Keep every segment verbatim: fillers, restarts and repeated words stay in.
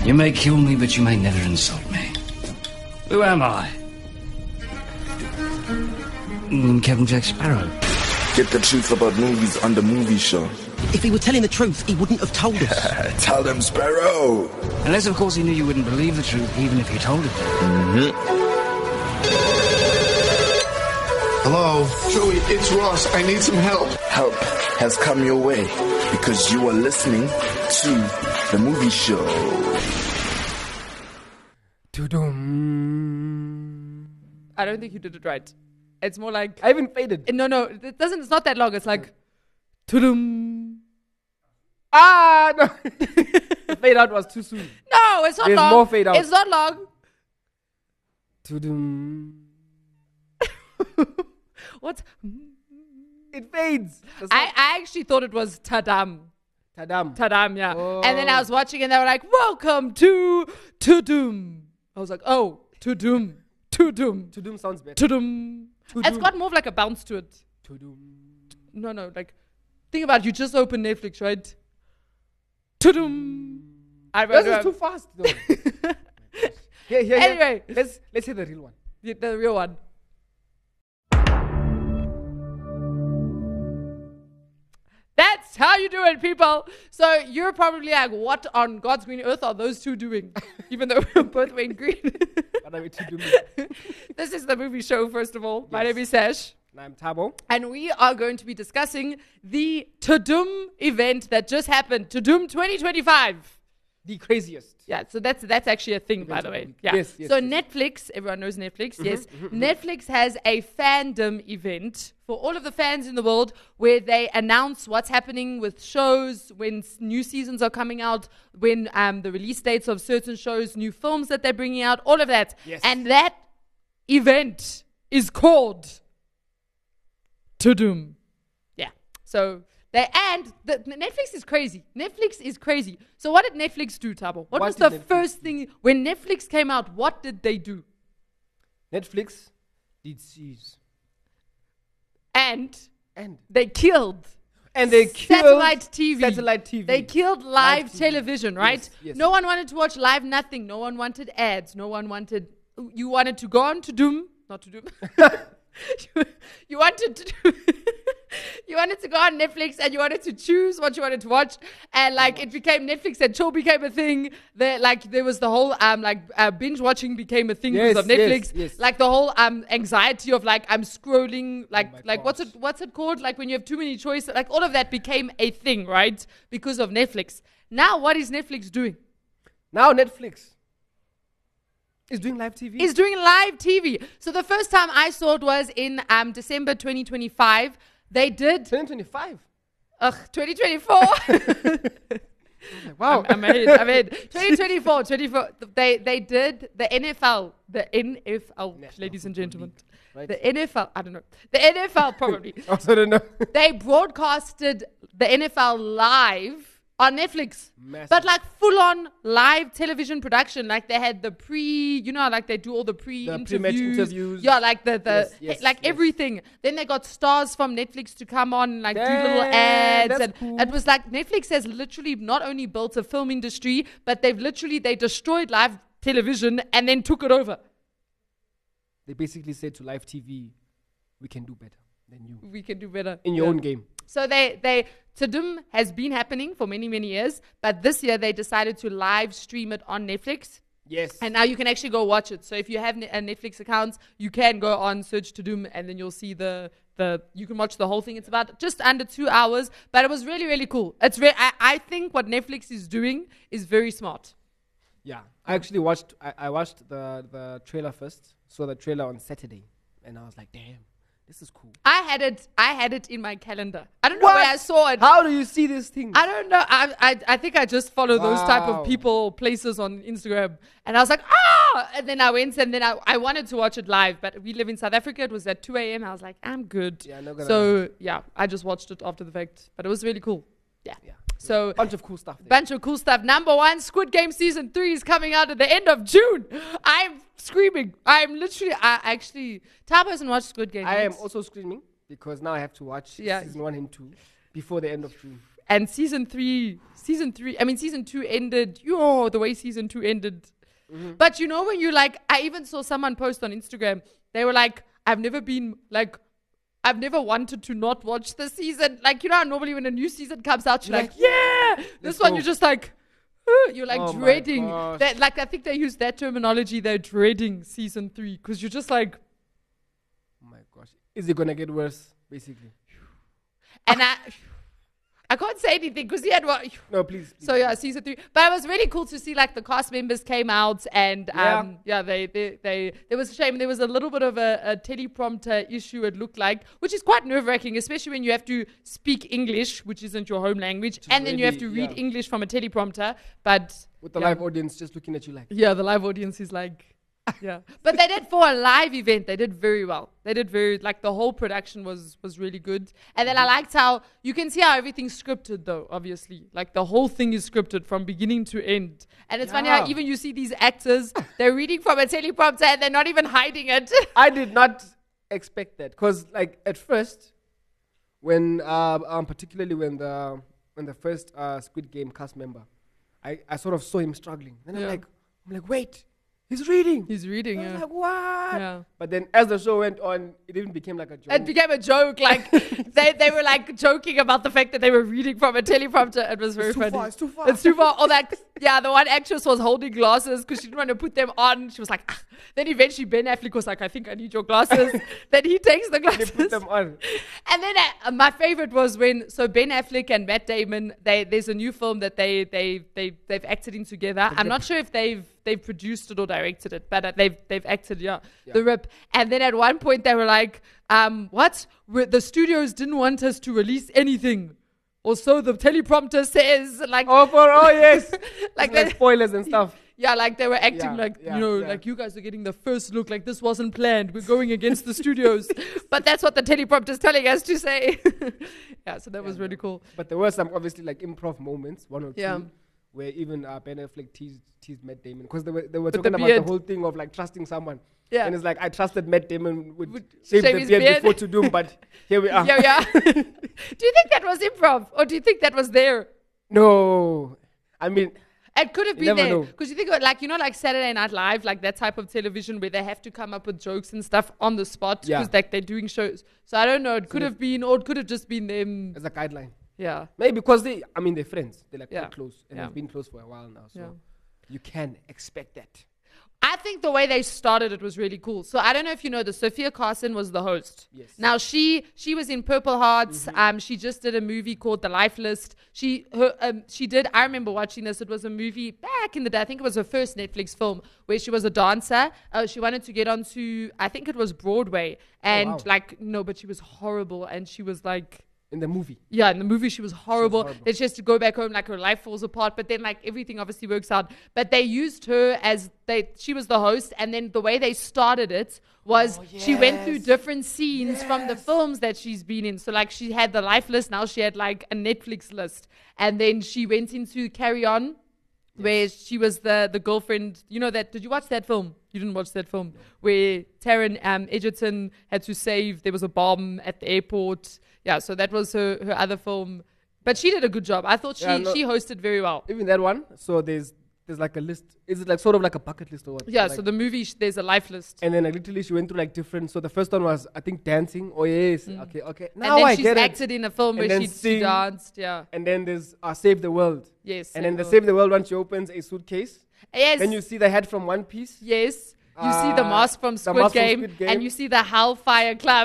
You may kill me, but you may never insult me. Who am I? Mm, Captain Jack Sparrow. Get the truth about movies on the movie show. If he were telling the truth, he wouldn't have told us. Tell them, Sparrow. Unless, of course, he knew you wouldn't believe the truth, even if you told it. Mm-hmm. Hello? Joey, it's Ross. I need some help. Help has come your way because you are listening to the movie show. I don't think you did it right. It's more like... I haven't faded. No, no, it doesn't. It's not that long. It's like... Tudum. Ah, no. The fade out was too soon. No, it's not There's long. more fade out. It's not long. Tudum. What? It fades. I, I actually thought it was Tadam. Tadam. Tadam, yeah. Oh. And then I was watching and they were like, welcome to Tudum. I was like, oh, Tudum. Tudum. Tudum sounds better. Tudum. It's got more of like a bounce to it. Tudum. No, no, like, think about it. You just open Netflix, right? Tudum. I This is too fast, though. here, here, Anyway. Here. Let's, let's hear the real one. The, the real one. That's how you do it, people. So you're probably like, what on God's green earth are those two doing? Even though we're both wearing green. What are we two doing? This is the movie show, first of all. Yes. My name is Sash. And I'm Tabo. And we are going to be discussing the Tudum event that just happened. Tudum twenty twenty-five. The craziest. Yeah, so that's that's actually a thing, by the way. Yeah. Yes, yes, so yes. Netflix, everyone knows Netflix, Mm-hmm, yes. mm-hmm, Netflix has a fandom event for all of the fans in the world where they announce what's happening with shows, when s- new seasons are coming out, when um, the release dates of certain shows, new films that they're bringing out, all of that. Yes. And that event is called Tudum. Yeah. So... They, and the, Netflix is crazy. Netflix is crazy. So what did Netflix do, Tabo? What, What was the did Netflix first thing when Netflix came out? What did they do? Netflix did seize. And And they killed and they killed satellite T V. Satellite T V. They killed live, Live T V. television, right? Yes, yes. No one wanted to watch live nothing. No one wanted ads. No one wanted... You wanted to go on to Doom. Not to Doom. you, you wanted to do... You wanted to go on Netflix and you wanted to choose what you wanted to watch, and like it became Netflix and chill became a thing. There, like there was the whole um like uh, binge watching became a thing Yes, because of Netflix. yes, yes. Like the whole um anxiety of like I'm scrolling like Oh my like what's it gosh. what's it called like when you have too many choices, like all of that became a thing, right? Because of Netflix. Now what is Netflix doing? Now Netflix is doing live T V. Is doing live T V. So the first time I saw it was in um December twenty twenty-five. They did twenty twenty-five. ugh twenty twenty-four. Wow. I'm, I'm ahead. I'm ahead. twenty twenty-four, twenty-four. They they did the N F L, the N F L, National ladies and Football gentlemen. League, right? The N F L, I don't know. The N F L probably. Also don't know. They broadcasted the N F L live on Netflix. Massive. But like full on live television production. Like they had the pre, you know, like they do all the pre The pre-match interviews. interviews. Yeah, like the, the Yes, yes, like yes. everything. Then they got stars from Netflix to come on and like do little Damn, ads. that's And cool. it was like Netflix has literally not only built a film industry, but they've literally they destroyed live television and then took it over. They basically said to live T V, we can do better than you We can do better. in your Yeah. own game. So they, they, Tudum has been happening for many, many years, but this year they decided to live stream it on Netflix. Yes. And now you can actually go watch it. So if you have ne- a Netflix account, you can go on, search Tudum, and then you'll see the, the, you can watch the whole thing. It's about just under two hours, but it was really, really cool. It's re- I, I think what Netflix is doing is very smart. Yeah, I actually watched. I, I watched the the trailer first. Saw the trailer on Saturday, and I was like, "Damn, this is cool." I had it, I had it in my calendar. I don't know where I saw it. How do you see this thing? I don't know. I, I I think I just follow those type Wow. of people, places on Instagram. And I was like, ah! And then I went and then I, I wanted to watch it live. But we live in South Africa. It was at two a.m. I was like, I'm good. Yeah, not gonna- so, yeah, I just watched it after the fact. But it was really cool. Yeah. Yeah. So, Bunch of cool stuff. There. bunch of cool stuff. Number one, Squid Game Season three is coming out at the end of June. I'm screaming. I'm literally, I actually, Tabo hasn't watched Squid Game I yet. am also screaming because now I have to watch Yeah. season one and two before the end of June. and season three, season three, I mean, season two ended, yo, the way season two ended. Mm-hmm. But you know, when you like, I even saw someone post on Instagram, they were like, I've never been like, I've never wanted to not watch the season. Like, you know how normally when a new season comes out, you're like, yeah, this one, you're just like, you're like oh dreading that. Like, I think they use that terminology. They're dreading season three because you're just like, oh my gosh, is it gonna get worse? Basically, and I, I can't say anything because he had what. No, please, please. So yeah, season three. But it was really cool to see like the cast members came out and yeah, um, yeah they, they they there was a shame there was a little bit of a, a teleprompter issue. It looked like, which is quite nerve wracking, especially when you have to speak English, which isn't your home language, and then really, you have to read yeah. English from a teleprompter. But with the yeah. live audience just looking at you like, yeah, the live audience is like. Yeah, but they did for a live event. They did very well. They did very like the whole production was was really good. And then I liked how you can see how everything's scripted though. Obviously, like the whole thing is scripted from beginning to end. And it's yeah. funny how even you see these actors, they're reading from a teleprompter and they're not even hiding it. I did not expect that because like at first, when uh, um particularly when the when the first uh, Squid Game cast member, I I sort of saw him struggling. Then Yeah. I'm like I'm like wait. He's reading. He's reading, I was yeah. like, what? Yeah. But then as the show went on, it even became like a joke. It became a joke. Like they, they were like joking about the fact that they were reading from a teleprompter. It was very It's too funny. far, it's too far. It's too far. Or like, yeah, the one actress was holding glasses because she didn't want to put them on. She was like, ah. Then eventually Ben Affleck was like, I think I need your glasses. Then he takes the They glasses. put them on. And then uh, my favorite was when so Ben Affleck and Matt Damon. They there's a new film that they they they they've acted in together. I'm not sure if they've they've produced it or directed it, but uh, they've they've acted yeah, Yeah. The Rip. And then at one point they were like, um, what? We're, the studios didn't want us to release anything. Or so the teleprompter says. Like Oh, for oh yes, like like that. spoilers and stuff. Yeah, like they were acting Yeah, like, yeah, you know, yeah. like you guys are getting the first look, like this wasn't planned. We're going against the studios. But that's what the teleprompter is telling us to say. Yeah, so that was really cool. But there were some obviously like improv moments, one or Yeah. two, where even uh, Ben Affleck teased, teased Matt Damon because they were they were With talking the about beard. the whole thing of like trusting someone. Yeah. And it's like I trusted Matt Damon would, Would shave, shave the his beard, beard. before to doom, but here we are. Yeah, yeah. Do you think that was improv? Or do you think that was there? No, I mean. It could have You been never there. know. Because you think, of, like, you know, like Saturday Night Live, like that type of television where they have to come up with jokes and stuff on the spot Yeah. because like they're doing shows. So I don't know. It could they- have been, or it could have just been them. As a guideline. Yeah. Maybe because they, I mean, they're friends. They're like Yeah. quite close. And Yeah. they've been close for a while now. So Yeah. you can expect that. I think the way they started it was really cool. So I don't know if you know this. Sophia Carson was the host. Yes. Now she she was in Purple Hearts. Um, she just did a movie called The Life List. She her um she did. I remember watching this. It was a movie back in the day. I think it was her first Netflix film where she was a dancer. Uh, she wanted to get onto. I think it was Broadway. And wow. like no, but she was horrible. And she was like. In the movie. Yeah, in the movie she was horrible. horrible. Then she has to go back home, like her life falls apart. But then like everything obviously works out. But they used her as they she was the host, and then the way they started it was Oh, she went through yes. different scenes from the films that she's been in. So like she had the life list, now she had like a Netflix list. And then she went into Carry On, where she was the the girlfriend. You know that did you watch that film? You didn't watch that film. Where Taron um, Egerton had to save, there was a bomb at the airport. Yeah, so that was her, her other film. But she did a good job. I thought she, Yeah, no- she hosted very well. Even that one. So there's there's like a list. Is it like sort of like a bucket list or what? Yeah, like, so the movie, sh- there's a life list. and then like, literally she went through like different. So the first one was I think dancing. Oh yes. Okay. Okay. Now and then I she's get it. acted in a film And where then she, she sing. danced. Yeah. And then there's uh, Save the World. Yes. And then the Save Save the World one, she opens a suitcase. Yes. Then you see the head from One Piece. Yes. You see the Uh, mask from the Squid, mask from Game, Squid Game. and you see the Hellfire Club.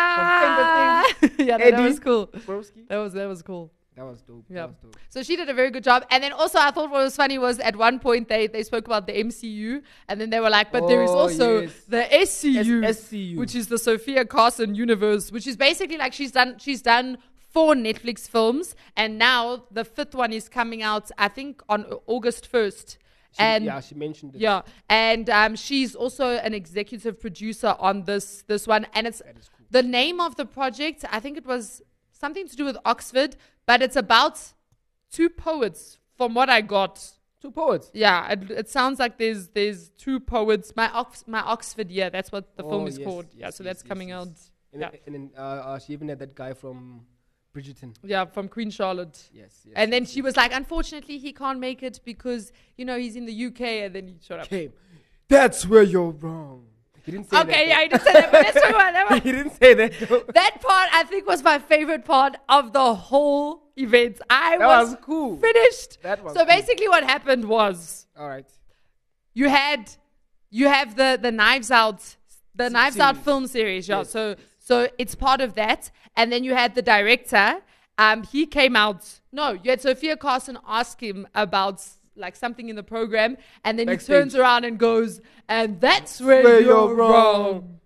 Ah! yeah, that, that Eddie. was cool. Broski. That was that was cool. That was dope. Yeah. That was dope. So she did a very good job. And then also I thought what was funny was at one point they, they spoke about the M C U and then they were like, but there is Oh, also yes. the S C U, S- SCU. which is the Sophia Carson universe, which is basically like she's done she's done four Netflix films and now the fifth one is coming out I think on August first. She, And yeah, she mentioned it. yeah, and um, she's also an executive producer on this this one, and it's That is cool. the name of the project. I think it was something to do with Oxford, but it's about two poets. From what I got, Two poets. yeah, it, it sounds like there's there's two poets. My Ox my Oxford year. That's what the Oh, film is yes, called. Yeah, yes, so yes, that's yes, coming yes. out. And, Yeah. then, and then uh, uh, she even had that guy from Bridgerton. Yeah, from Queen Charlotte. Yes, yes. And then she was like, unfortunately, he can't make it because, you know, he's in the U K. And then he shut up. Came. That's where you're wrong. He didn't say that. Okay, yeah, he didn't say that, but let's talk about that. He didn't say that. though. That part, I think, was my favorite part of the whole event. I That was, was cool. finished. That was so cool. basically what happened was All right. you had, you have the, the Knives Out, the S- Knives Out series. film series. Yeah, Yes, so so it's part of that. And then you had the director. Um, he came out. No, you had Sophia Carson ask him about like something in the program, and then Backstage. he turns around and goes, "And that's where, Where you're, you're wrong. wrong."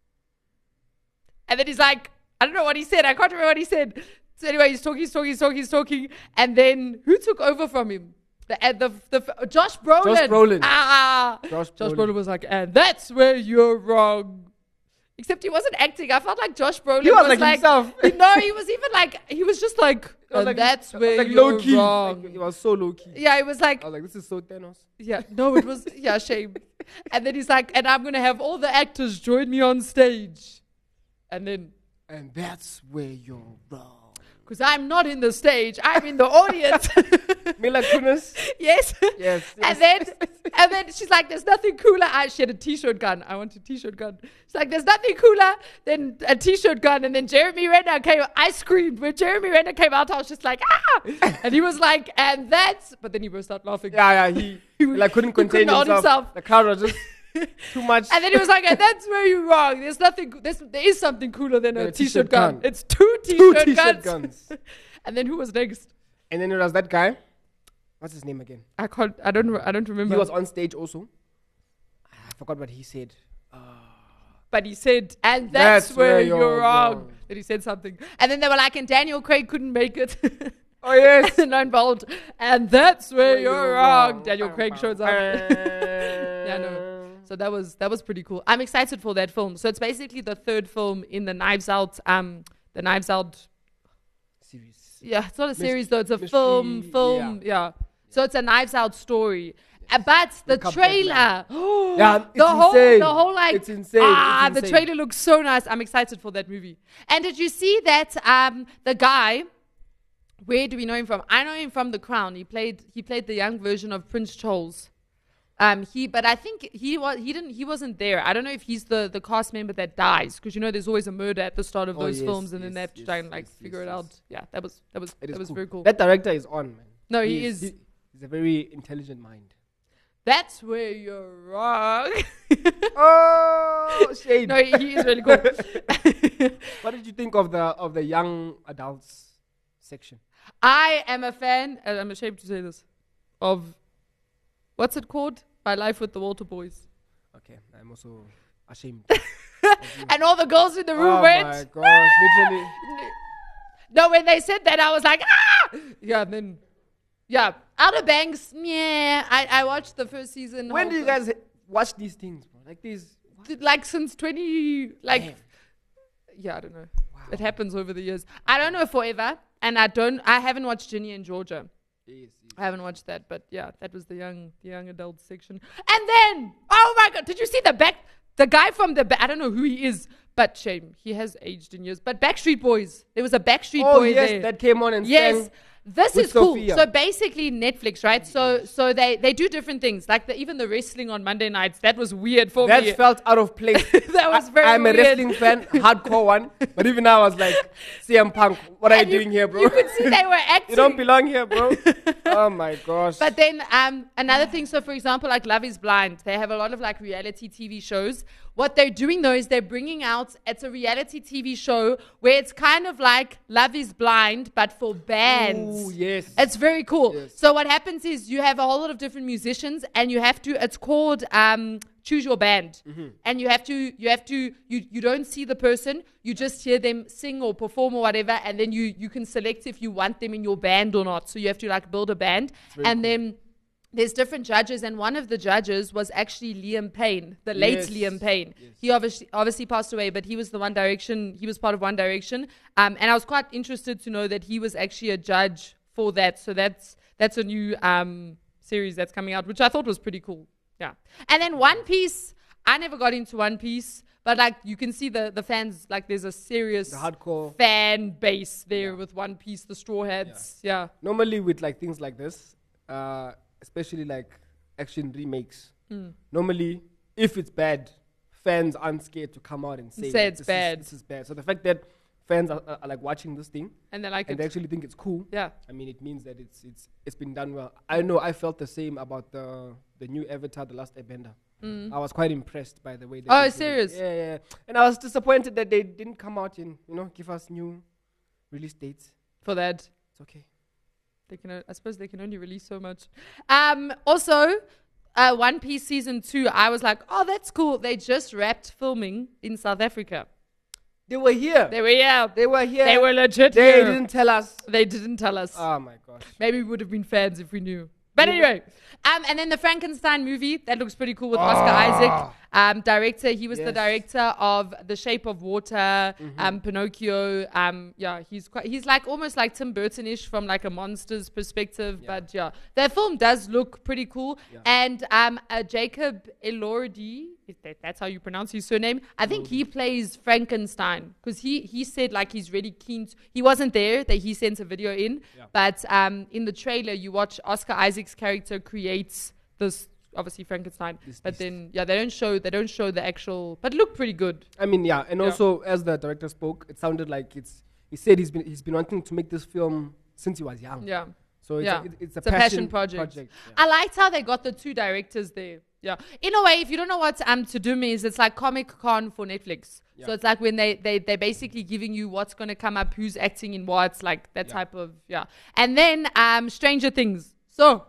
And then he's like, I don't know what he said. I can't remember what he said. So anyway, he's talking, he's talking, he's talking, he's talking, and then who took over from him? The uh, the the uh, Josh Brolin. Josh Brolin. Ah, Josh Josh Brolin. Brolin was like, and that's where you're wrong. Except he wasn't acting. I felt like Josh Brolin He was was like himself. No, he was even like he was just like, It was and like- that's it was where like you're low key. wrong. Like, it was so low key. Yeah, it was like I was like, this is so Thanos. yeah, no, it was yeah, shame. And then he's like, and I'm gonna have all the actors join me on stage, and then. And that's where you're wrong. Because I'm not in the stage, I'm in the audience. Mila Kunis. yes. Yes, yes. And then, and then she's like, "There's nothing cooler." I, she had a t-shirt gun. I want a t-shirt gun. She's like, "There's nothing cooler than a t-shirt gun." And then Jeremy Renner came. I screamed when Jeremy Renner came out. I was just like, "Ah!" And he was like, "And that's." But then he burst out laughing. Yeah, yeah. He, he like couldn't He contain couldn't hold himself. himself. The crowd was just too much. And then he was like, "And that's where you're wrong. There's nothing. There's, there is something cooler than Than a a t-shirt, t-shirt gun. gun. It's two Two t-shirt, t-shirt guns." guns. And then who was next? And then there was that guy. What's his name again? I can't. I don't. I don't remember. He was on stage also. I forgot what he said. But he said, and that's, That's where, where you're, you're wrong. wrong. That he said something. And then they were like, and Daniel Craig couldn't make it. Oh, yes. Not involved. And that's where, Where you're, you're wrong. wrong. Daniel Bow, Craig bow. shows up. yeah, no. So that was that was pretty cool. I'm excited for that film. So it's basically the third film in the Knives Out, um, the Knives Out. Series. Yeah, it's not a Myst- series though. It's a mystery, film. Film. Yeah. So it's a Knives Out story. Uh, but the Look up that trailer. Yeah, it's the whole, insane. the whole like, It's insane. ah, It's the insane. trailer looks so nice. I'm excited for that movie. And did you see that um, the guy? Where do we know him from? I know him from The Crown. He played he played the young version of Prince Charles. Um, he, but I think he was he didn't he wasn't there. I don't know if he's the, the cast member that dies, because you know there's always a murder at the start of Oh, those yes, films, and then yes, they have to yes, try and like yes, figure yes, it yes. out. Yeah, that was that was It is that was cool. very cool. That director is on, man. No, he He's- is. he- he's a very intelligent mind. That's where you're wrong. Oh, shade. No, he, he is really cool. What did you think of the of the young adults section? I am a fan, and I'm ashamed to say this, of what's it called? My Life with the Walter Boys. Okay, I'm also ashamed. And all the girls in the room Oh went. my gosh, literally. No, when they said that, I was like, ah! Yeah, and then, yeah. Outer Banks, yeah. I, I watched the first season. When whole do you thing. guys watch these things, bro? Like these. Did, like since twenty, like, Damn. yeah, I don't know. It happens over the years. I don't know forever, and I don't. I haven't watched Ginny and Georgia. Yes, yes. I haven't watched that, but yeah, that was the young, the young adult section. And then, oh my God, did you see the back? The guy from the back. I don't know who he is, but shame, he has aged in years. But Backstreet Boys, there was a Backstreet Oh Boy yes, there. that came on and Yes. sang. This with is cool. Sophia. So basically Netflix, right? So so they, they do different things. Like the, even the wrestling on Monday nights, that was weird for That me. felt out of place. That was I- very I'm a weird. wrestling fan, hardcore one. But even now, I was like, C M Punk, what are you And you- doing here, bro? You could see they were acting. You don't belong here, bro. Oh my gosh. But then um, another thing, so for example, like Love is Blind, they have a lot of like reality T V shows. What they're doing though is they're bringing out, it's a reality T V show where it's kind of like Love is Blind, but for bands. Ooh, yes. It's very cool. Yes. So what happens is you have a whole lot of different musicians, and you have to, it's called um, Choose Your Band. Mm-hmm. And you have to, you have to, you, you don't see the person, you just hear them sing or perform or whatever, and then you, you can select if you want them in your band or not. So you have to like build a band. And then there's different judges, and one of the judges was actually Liam Payne, the late Yes. Liam Payne. Yes. He obviously obviously passed away, but he was the One Direction. He was part of One Direction, um, and I was quite interested to know that he was actually a judge for that. So that's that's a new um, series that's coming out, which I thought was pretty cool. Yeah, and then One Piece. I never got into One Piece, But like you can see the, the fans, like there's a serious The hardcore. fan base there with One Piece, the Straw Hats. Yeah. Normally with like things like this, uh, especially like action remakes, Mm. normally if it's bad, fans aren't scared to come out and say, Say that it's this bad. Is, this is bad. So the fact that fans are, are, are like watching this thing And they like and it. they actually think it's cool, Yeah. I mean, it means that it's it's it's been done well. I know I felt the same about the the new Avatar, The Last Airbender. I was quite impressed by the way. They Mm. Oh, did it. serious? Yeah, yeah. And I was disappointed that they didn't come out and you know give us new release dates. For that. It's okay. They can, o- I suppose they can only release so much. Um, also, uh, One Piece season two, I was like, oh, that's cool. They just wrapped filming in South Africa. They were here. They were here. They were here. They were legit They here. didn't tell us. They didn't tell us. Oh my gosh. Maybe we would have been fans if we knew. But You anyway, um, and then the Frankenstein movie, that looks pretty cool with Oscar Isaac, um, director. He was the Yes. director of The Shape of Water, um, Pinocchio. Um, yeah, he's quite, he's like almost like Tim Burton-ish from like a monster's perspective. But yeah, that film does look pretty cool. And um, uh, Jacob Elordi, if that, that's how you pronounce his surname. I think he plays Frankenstein because he he said like he's really keen. To, he wasn't there. That he sent a video in, but um, in the trailer you watch Oscar Isaac's character creates this obviously Frankenstein. But then yeah, they don't show they don't show the actual. But it looked pretty good. I mean, yeah, and Yeah. also as the director spoke, it sounded like it's. He said he's been he's been wanting to make this film since he was young. Yeah. So it's, Yeah. a, it- it's a It's a passion, passion project. project. Yeah. I liked how they got the two directors there. Yeah. In a way, if you don't know what um Tudum is, it's like Comic Con for Netflix. Yeah. So it's like when they, they, they're basically giving you what's going to come up, who's acting in what, like that Yeah. type of, yeah. And then um Stranger Things. So,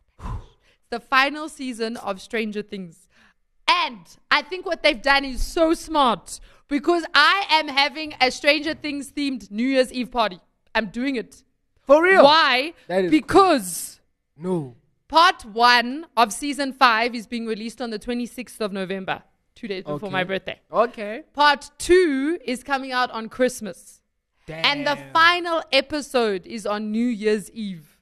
the final season of Stranger Things. And I think what they've done is so smart because I am having a Stranger Things themed New Year's Eve party. I'm doing it. For real? Why? That is Because No. part one of season five is being released on the twenty-sixth of November, two days before Okay. my birthday. Okay. Part two is coming out on Christmas. Damn. And the final episode is on New Year's Eve.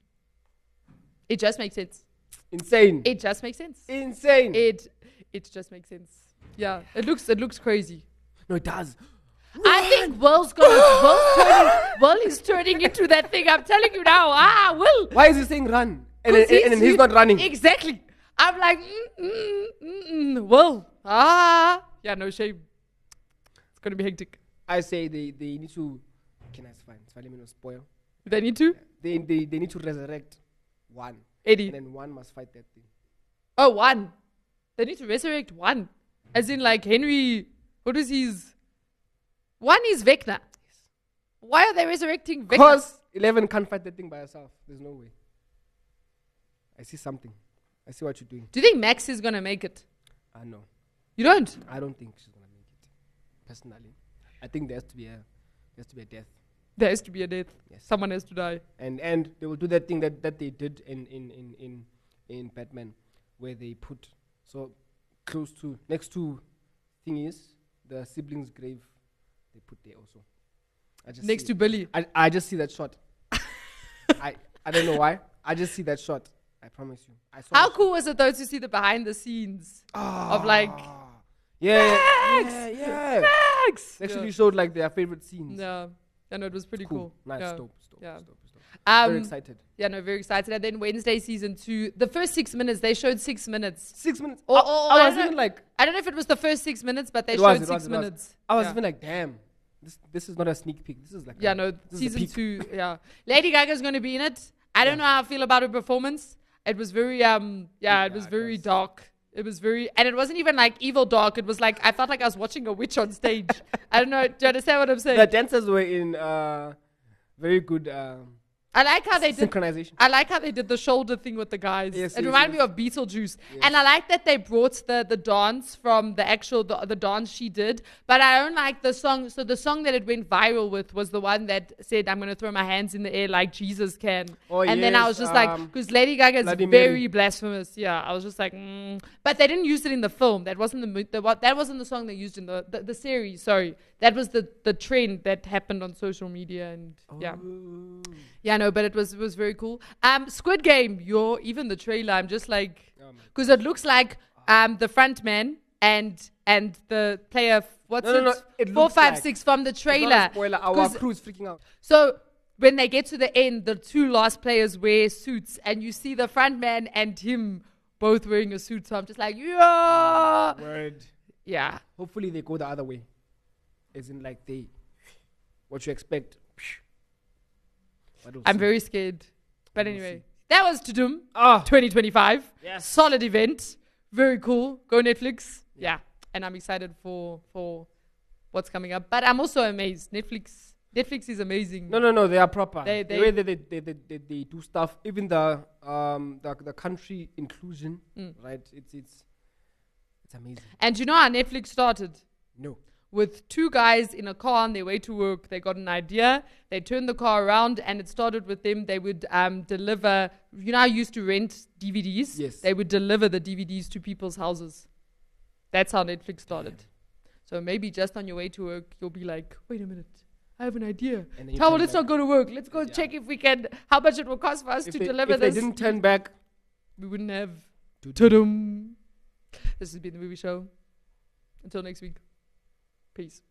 It just makes sense. Insane. It just makes sense. Insane. It it just makes sense. Yeah. It looks it looks crazy. no, it does. I think Will's gonna Will's turning Will is turning into that thing. I'm telling you now. Ah, Will. Why is he saying run? And, 'Cause then- and, then he's not running. Exactly. I'm like, mm, mm, mm, mm, Will. Ah. Yeah, no shame. It's gonna be hectic. I say they, they need to. Okay, that's fine. It's fine. Let me not spoil. They need to. They, they they need to resurrect one, Eddie. and then one must fight that thing. Oh, one. They need to resurrect one. As in, like, Henry. What is his. One is Vecna. Why are they resurrecting Vecna? Because Eleven can't fight that thing by herself. There's no way. I see something. I see what you're doing. Do you think Max is gonna make it? I know. You don't? I don't think she's gonna make it. Personally, I think there has to be a there has to be a death, There has to be a death. Yes. Someone has to die. and and they will do that thing that, that they did in in, in, in in Batman, where they put so close to next to thing is the siblings' grave. They put there also. I just Next see to it. Billy. I I just see that shot. I I don't know why. I just see that shot. I promise you. I saw How that cool was it though to see the behind the scenes shot. of like Ah. yeah, yeah, Max! yeah, yeah. Max? They actually Yeah. showed like their favorite scenes. Yeah. Yeah, no, it was pretty cool. Nice, Yeah. dope, dope, Yeah. dope, dope. Um, Very excited. Yeah, no, very excited. And then Wednesday season two, the first six minutes, they showed six minutes. Six minutes. Or- I, or- I I was don't even know. like, I don't know if it was the first six minutes, but they It showed was, it six was, it was. minutes. I was yeah. even like, damn, this this is not a sneak peek. This is like, Yeah, a, no, this is a season peak. two, yeah. Lady Gaga's going to be in it. I don't know how I feel about her performance. It was very, um, yeah, it was Yeah, it very was. dark. It was very, and it wasn't even like evil dark. It was like, I felt like I was watching a witch on stage. I don't know. Do you understand what I'm saying? The dancers were in uh, very good um, I like how they did. synchronization. I like how they did the shoulder thing with the guys. Yes, it yes, reminded yes. me of Beetlejuice. And I like that they brought the, the dance from the actual, the, the dance she did. But I don't like the song. So the song that it went viral with was the one that said, I'm going to throw my hands in the air like Jesus can. Oh, and then I yes, was just like, um, because Lady Gaga is Bloody very Mary. blasphemous. Yeah, I was just like, mm. But they didn't use it in the film. That wasn't the, mo- the what, that wasn't the song they used in the, the, the series. Sorry. That was the, the trend that happened on social media. And yeah. Yeah, no, but it was it was very cool. Um, Squid Game, you're even the trailer. I'm just like, because it looks like um the front man and and the player, f- what's No, no, it? no, it Four, looks five, like- six from the It's not a trailer. spoiler. Our 'Cause- crew is freaking out. So when they get to the end, the two last players wear suits, and you see the front man and him both wearing a suit. So I'm just like, yeah, Word. yeah. Hopefully they go the other way. As in like they, what you expect. But we'll I'm see. very scared. But We'll anyway, see. that was Tudum Ah, twenty twenty-five. Yes. Solid event. Very cool. Go Netflix. Yeah. And I'm excited for for what's coming up. But I'm also amazed. Netflix Netflix is amazing. no, no, no. They are proper. They- the they- way they they, they, they, they, they do stuff, even the um the, the country inclusion, Mm. right? It's it's it's amazing. And you know how Netflix started? No. With two guys in a car on their way to work. They got an idea. They turned the car around, and it started with them. They would um, deliver. You know, how you used to rent D V Ds. Yes. They would deliver the D V Ds to people's houses. That's how Netflix started. So maybe just on your way to work, you'll be like, "Wait a minute, I have an idea. And then you Tell turn let's back. not go to work. Let's go Yeah. check if we can. How much it will cost for us If to they, deliver if this. they didn't turn back, we wouldn't have. Ta-dum. This has been the movie show. Until next week. Peace.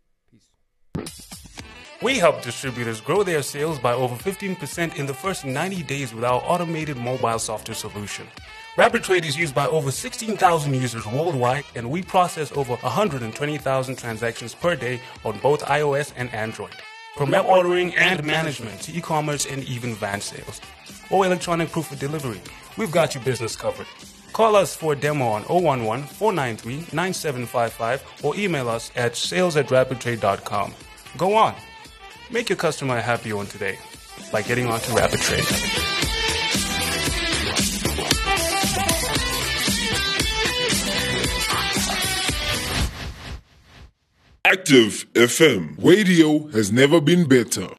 We help distributors grow their sales by over fifteen percent in the first ninety days with our automated mobile software solution. RapidTrade is used by over sixteen thousand users worldwide, and we process over one hundred twenty thousand transactions per day on both iOS and Android. From app ordering and management to e-commerce and even van sales or electronic proof of delivery, we've got your business covered. Call us for a demo on zero one one, four nine three, nine seven five five or email us at sales at rapidtrade dot com. Go on. Make your customer a happy one today by getting on to RapidTrade. Active F M. Radio has never been better.